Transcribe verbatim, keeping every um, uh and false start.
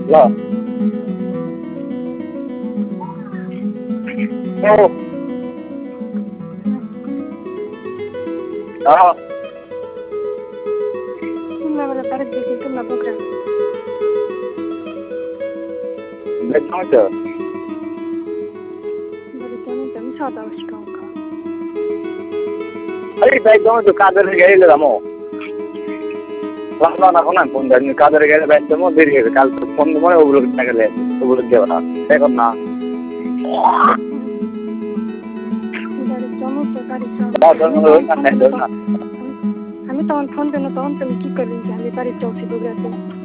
ल ओ अ Una bala tarik dikit tu nak program. बेच्नु छ Beri kami kami sahaja awak kau ka. अरे बेच्नु छ कादर गएर ल म ल न कोन फोन गर्ने कादर गएर बेच्नु म देरी गएर काल फोन म ओब्लो टाकेले ओब्लो के भरा के गर्नु Beri kamu tu tarik jauh. दा गर्नु होइन Kami tahu phone pe na tahu kami ki kali jadi tarik jauh si program tu.